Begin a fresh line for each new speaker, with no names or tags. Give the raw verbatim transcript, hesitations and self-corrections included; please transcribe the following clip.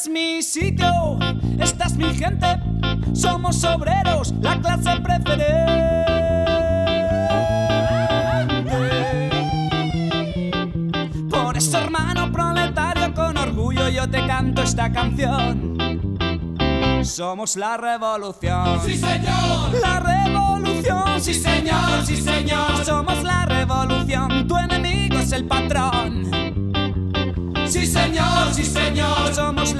es mi sitio, esta es mi gente, somos obreros, la clase preferente. Por eso, hermano proletario, con orgullo yo te canto esta canción. Somos la revolución.
¡Sí, señor!
La revolución.
¡Sí, señor! ¡Sí, señor!
Somos la revolución. Tu enemigo es el patrón.
¡Sí, señor! ¡Sí, señor!
Somos